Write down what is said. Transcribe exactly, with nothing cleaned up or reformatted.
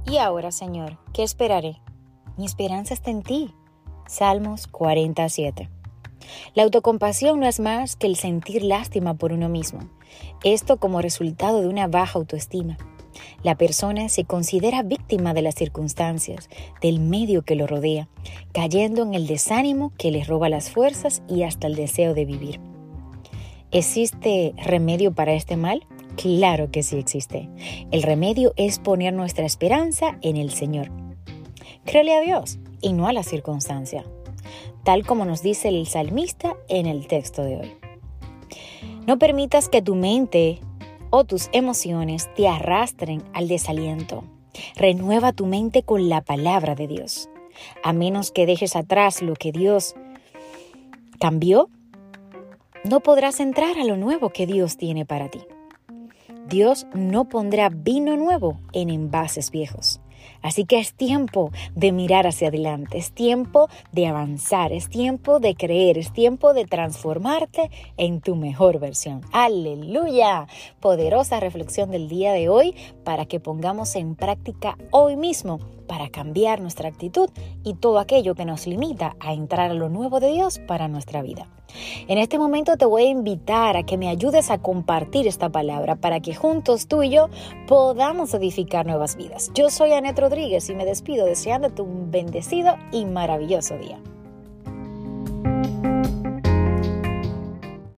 Y ahora, Señor, ¿qué esperaré? Mi esperanza está en ti. Salmos cuarenta y siete. La autocompasión no es más que el sentir lástima por uno mismo. Esto como resultado de una baja autoestima. La persona se considera víctima de las circunstancias, del medio que lo rodea, cayendo en el desánimo que le roba las fuerzas y hasta el deseo de vivir. ¿Existe remedio para este mal? Claro que sí existe. El remedio es poner nuestra esperanza en el Señor. Créele a Dios y no a la circunstancia, tal como nos dice el salmista en el texto de hoy. No permitas que tu mente o tus emociones te arrastren al desaliento. Renueva tu mente con la palabra de Dios. A menos que dejes atrás lo que Dios cambió, no podrás entrar a lo nuevo que Dios tiene para ti. Dios no pondrá vino nuevo en envases viejos. Así que es tiempo de mirar hacia adelante, es tiempo de avanzar, es tiempo de creer, es tiempo de transformarte en tu mejor versión. ¡Aleluya! Poderosa reflexión del día de hoy para que pongamos en práctica hoy mismo para cambiar nuestra actitud y todo aquello que nos limita a entrar a lo nuevo de Dios para nuestra vida. En este momento te voy a invitar a que me ayudes a compartir esta palabra para que juntos tú y yo podamos edificar nuevas vidas. Yo soy Anet Rodríguez y me despido deseándote un bendecido y maravilloso día.